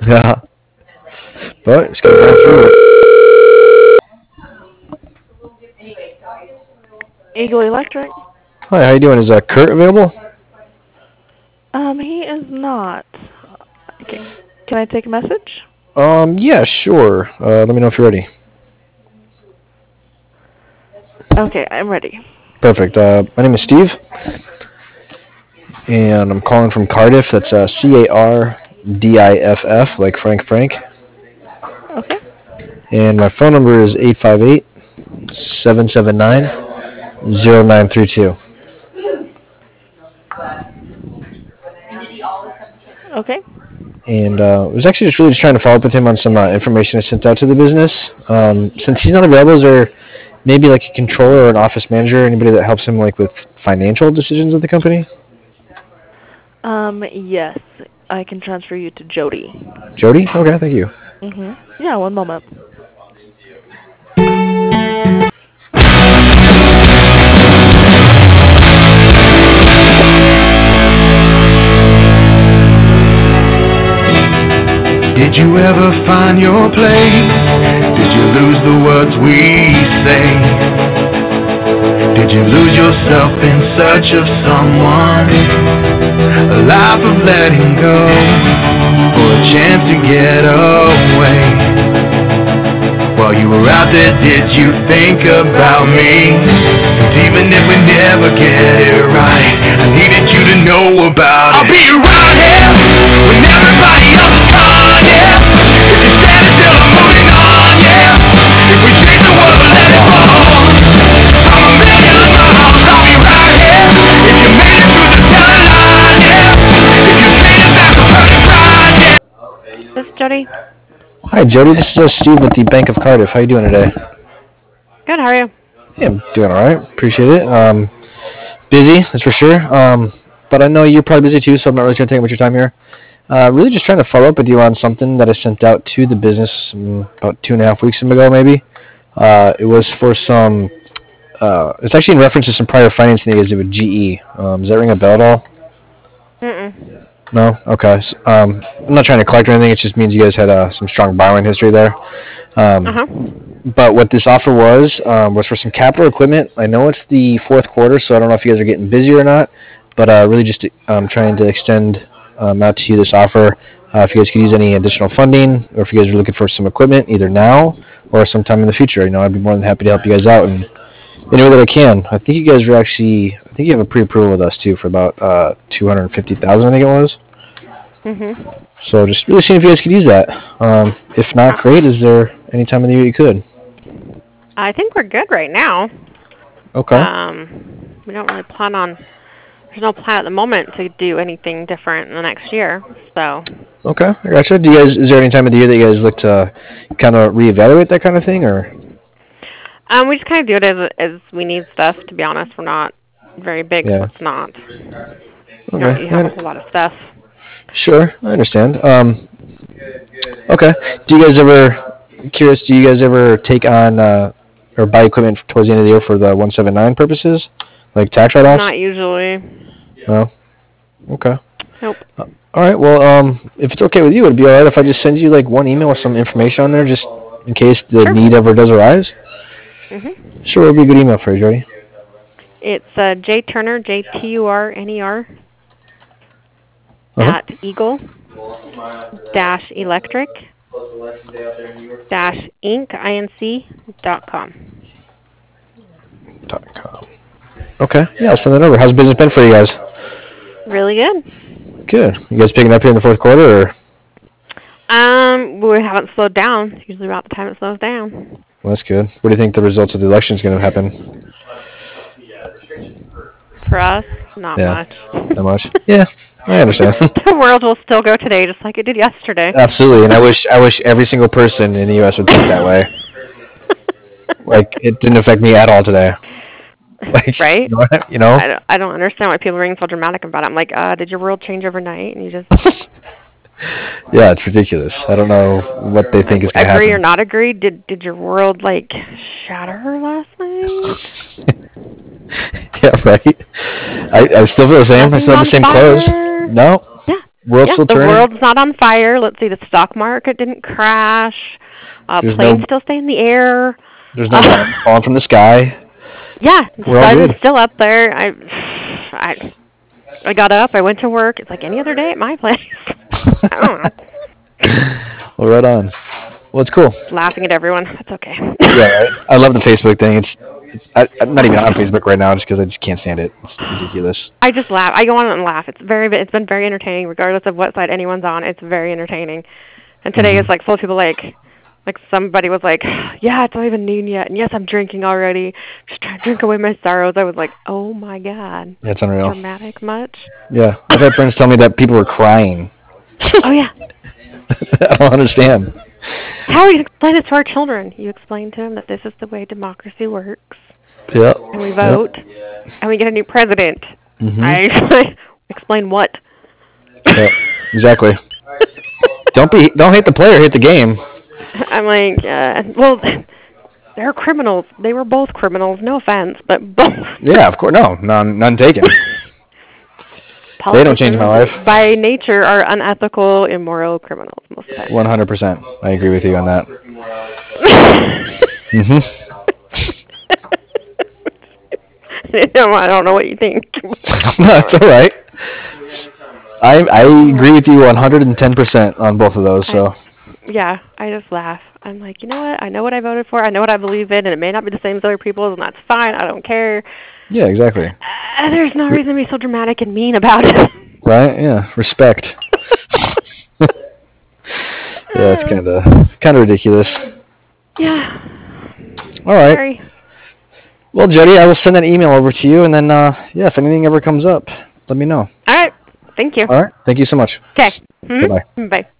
Yeah. But just gotta go through it. Eagle Electric. Hi, how you doing? Is Kurt available? He is not. Okay. Can I take a message? Yeah, sure. Let me know if you're ready. Okay, I'm ready. Perfect. My name is Steve, and I'm calling from Cardiff. That's Cardiff, like Frank. Okay. And my phone number is 858 779 0932. Okay. And I was actually just trying to follow up with him on some information I sent out to the business. Since he's not available, is there maybe like a controller or an office manager, anybody that helps him like with financial decisions of the company? Yes. I can transfer you to Jody. Jody? Okay, thank you. Yeah, one moment. Did you ever find your place? Did you lose the words we say? Did you lose yourself in search of someone? A life of letting go, or a chance to get away? While you were out there, did you think about me? And even if we never get it right, I needed you to know about it. I'll be around here when everybody else is gone, yeah. If you stand still, I'm moving on, yeah. If we chase the world, let it fall. I'm a million miles, I'll be right here. If you made it through the line, yeah. If you paid it back, I'm burning bright, yeah. This is Jody. Hi, Jody. This is Steve with the Bank of Cardiff. How you doing today? Good, how are you? Yeah, I'm doing all right. Appreciate it. Busy, that's for sure. But I know you're probably busy too, so I'm not really trying to take much of your time here. Really just trying to follow up with you on something that I sent out to the business about 2.5 weeks ago, maybe. It was for some. It's actually in reference to some prior financing that you guys did with GE. Does that ring a bell at all? Mm-mm. No. Okay. I'm not trying to collect or anything. It just means you guys had some strong borrowing history there. Um, Uh-huh. but what this offer was for some capital equipment. I know it's the fourth quarter, so I don't know if you guys are getting busy or not. But really just trying to extend out to you this offer. If you guys could use any additional funding, or if you guys are looking for some equipment, either now or sometime in the future, I'd be more than happy to help you guys out in any way that I can. I think you guys were actually. I think you have a pre-approval with us too for about 250,000. I think it was. Mhm. So just really seeing if you guys could use that. If not, Uh, great. Is there any time in the year you could? I think we're good right now. Okay. We don't really plan on. There's no plan at the moment to do anything different in the next year. So, Okay, I gotcha. Do you guys? Is there any time of the year that you guys look to kind of reevaluate that kind of thing, or? we just kind of do it as we need stuff. To be honest, we're not very big, so Yeah. it's not. You don't Okay. really have a Yeah. whole lot of stuff. Sure, I understand. Okay. Do you guys ever curious? Do you guys ever take on or buy equipment towards the end of the year for the 179 purposes, like tax write-offs? Not usually. No. Okay. Nope. All right. Well, if it's okay with you, it'd be all right if I just send you like one email with some information on there, just in case the Sure. need ever does arise. Mhm. Sure, it'd be a good email for you, Jody. It's J Turner, JTURNER Uh huh. at Eagle dash Electric dash Inc. .com. Okay. Yeah, I'll send that over. How's business been for you guys? Really good. Good. You guys picking up here in the fourth quarter, or? We haven't slowed down. It's usually about the time it slows down. Well, that's good. What do you think the results of the election is going to happen? For us, not Yeah, much. not much. Yeah, I understand. The world will still go today just like it did yesterday. Absolutely, and I wish every single person in the U.S. would think that way. Like it didn't affect me at all today. Like Right? you know. I don't understand why people are being so dramatic about it. I'm like, did your world change overnight? And you just Yeah, it's ridiculous. I don't know what they think is going to agree or happen. not agree. Did your world like shatter last night? Yeah, right. I still feel the same. I Nothing's still have the on same clothes. fire. No, Yeah. World's Yeah, still the turning. world's not on fire. Let's see, the stock market didn't crash. There's Planes no- still stay in the air. There's no bombs falling from the sky. Yeah, the We're all sun is good. still up there. I got up. I went to work. It's like any other day at my place. I don't know. Well, right on. Well, it's cool. Laughing at everyone. It's okay. Yeah, right? I love the Facebook thing. I'm not even on Facebook right now just because I just can't stand it. It's ridiculous. I just laugh. I go on and laugh. It's been very entertaining, regardless of what side anyone's on. It's very entertaining. And today is like full of people like somebody was like, yeah, it's not even noon yet, and yes, I'm drinking already. Just trying to drink away my sorrows. I was like, oh my god. That's unreal. Dramatic much? Yeah, I've had friends tell me that people are crying. Oh yeah. I don't understand. How do you explain it to our children? You explain to them that this is the way democracy works. Yeah. And we vote, and we get a new president. Mm-hmm. I explain what? Yeah, exactly. Don't hate the player, hate the game. I'm like, well, they're criminals. They were both criminals. No offense, but both. Yeah, of course. No, none taken. They don't change my life. By nature, are unethical, immoral criminals. Most of the time. 100%. I agree with you on that. Mhm. I don't know what you think. That's all right. I agree with you 110% on both of those. So. Yeah, I just laugh. I'm like, you know what? I know what I voted for. I know what I believe in, and it may not be the same as other people's, and that's fine. I don't care. Yeah, exactly. There's no reason to be so dramatic and mean about it. Right? Yeah, respect. Yeah, it's kind of ridiculous. Yeah. All right. Sorry. Well, Jody, I will send that email over to you, and then if anything ever comes up, let me know. All right. Thank you. All right. Thank you so much. Okay. Goodbye. Bye.